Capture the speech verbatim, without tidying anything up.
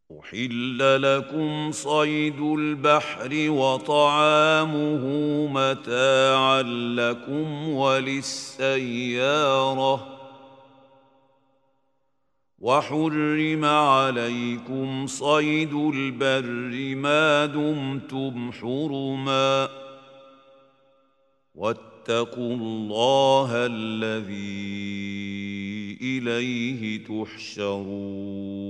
أحل لكم صيد البحر وطعامه متاعا لكم وللسيارة وحرم عليكم صيد البر ما دمتم حرما واتقوا الله الذي إليه تحشرون